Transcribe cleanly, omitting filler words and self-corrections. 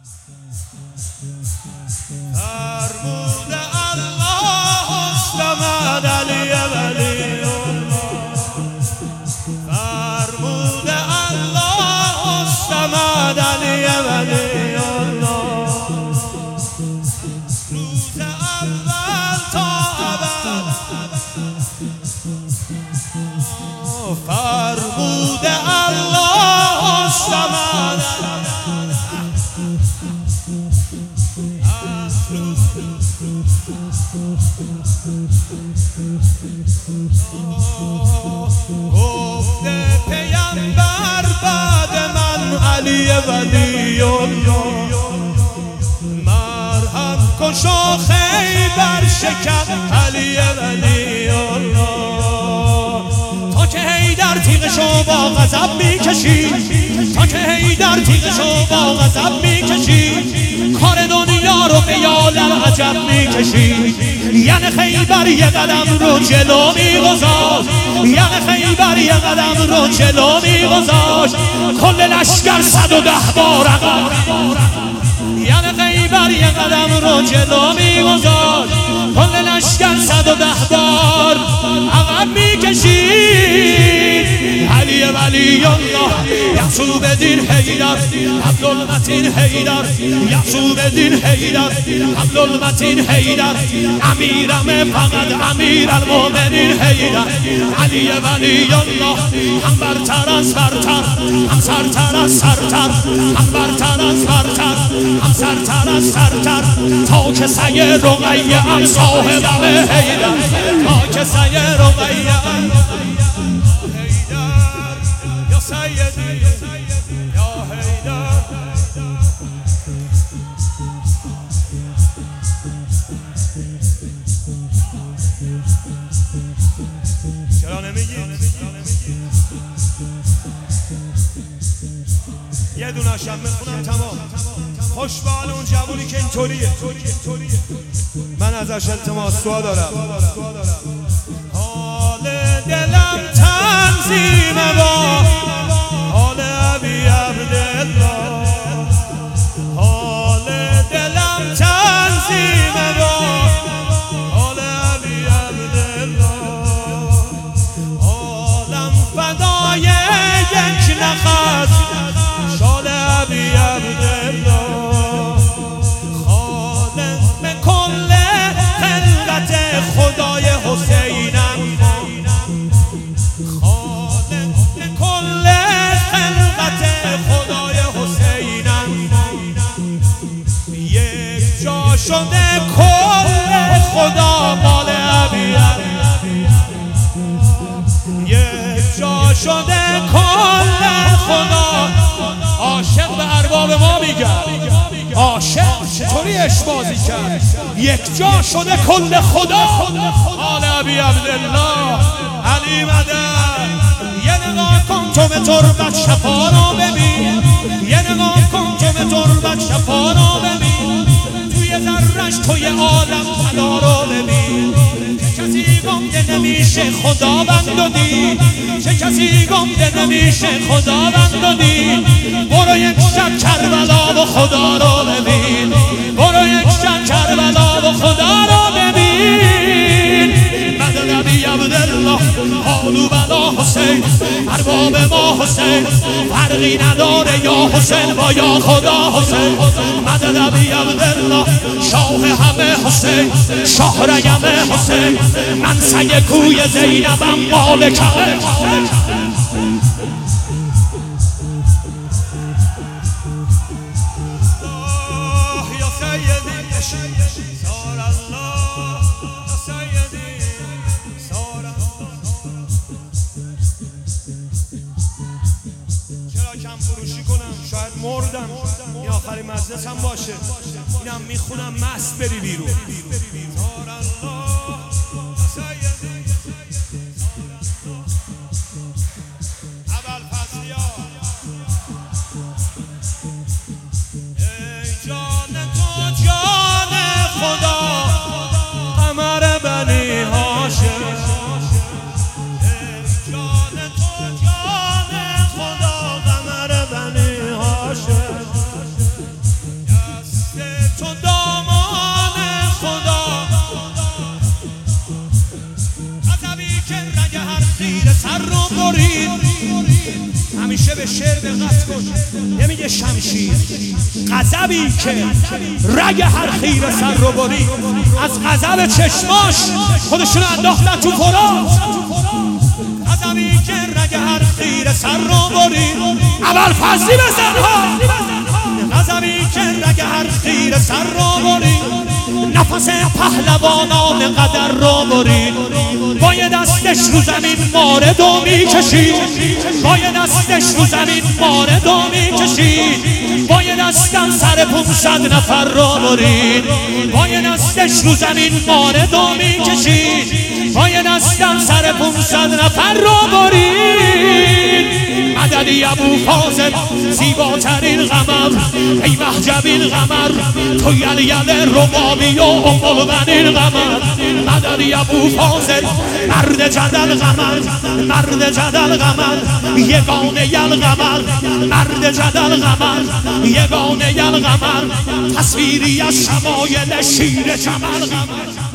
فرمود الله الصمد علی ولی الله، فرمود الله الصمد علی ولی الله، روز اول تا ابد فرمود الله الصمد. گفته پیامبر بعد من علی ولی الله، مرهم کش و خیبر شکن علی ولی الله. تا که حیدر تیغشو با غضب میکشید، تا که حیدر تیغشو با غضب میکشید، کار دنیا رو به یال عجب میکشید. یعنی خیبر یه قدم رو جلو میگذاشت، یعنی خیبر یه قدم رو جلو میگذاشت، کل لشکر 110 بار عقب. یعنی خیبر یه قدم رو جلو میگذاشت، کل لشکر 110 بار عقب میکشید. علی ولی الله، یعصوب دین حیدر، عبدالمتین حیدر، یعصوب دین حیدر، عبدالمتین حیدر، امیرم فقط امیر المؤمنین حیدر. علی ولی الله، هم برتر از برتر، هم سرتر از سرتر، هم برتر از برتر، هم سرتر از سرتر. تا که سعی رقیه ام صاحبم حیدر، تا که سعی رقیه ام یا سیدی یا حیدر. چرا نمیگی؟ یه دونه شم میخونم تمام. خوش به حال اون جوونی که اینطوریه، من ازش التماس دعا دارم. حال دلم تنظیمه با حال ابی عبدالله، حال دلم تنظیمه با حال ابی عبدالله، حالم فدای یک نفس شال ابی عبدالله، خادم کل خلقت خدای حسینم، خادم کل خلقت خدای حسینم. یک جا شده کل خدا مال ابی عبدالله، یک جا شده کل خدا. عاشق به ارباب ما میگه، عاشق چطوری عشق بازی کرد. یک جا شده کل خدا آل ابی عبدالله. علی مدد، یه نگاه کن تو به تربت شفا رو ببین، یه نگاه کن تو به تربت شفا رو ببین، توی ذرش توی عالم فدا رو ببین. چه کسی گمده نمیشه خداوند و دین، چه کسی گمده نمیشه خداوند و دین. برو یک شب کربلا و خدا رو ببین، برو یک شب کربلا و خدا رو ببین. مدد ابی عبدالله، حالو بلا حسین، ارباب ما حسین، فرقی نداره یا حسین با یا خدا حسین. مدد ابی عبدالله، شاه همه حسین، شاه رگم حسین، من سگ کوی زینبم مالکم. شاید مردم، این آخرین مجلس هم باشه، اینم میخونم مست بری بیرون. ای جان تو جان خدا، قمر بنی هاشم. ای جان تو جان خدا، قمر بنی هاشم. به شعر دقت کن. نمیگه شمشیر، غضبی که رگ هر خیر سر رو برید. از غضب چشماش خودشونو انداختن تو فرات. غضبی که رگ هر خیر سر رو برید. اول فضلی بزن ها. غضبی که رگ هر خیر سر رو برید. نفس پهلوانان قدر رو برید. با یه دستش رو زمین ماردو میکشید. با یه دستش رو زمین ماردو میکشید. با یه دستم سر 500 نفر رو برید. با یه دستش رو زمین ماردو میکشید. با یه دستم سر 500 نفر رو برید. مددی ابو فاضل زیباترین قمر، ای محجبین قمر، تو یل ربابی و امالبنین قمر. مددی ابو فاضل مرد جدل قمر، مرد جدل قمر، یگانه یل قمر، مرد جدل قمر، یگانه یل قمر، تصویری از شمایل شیر جمل قمر.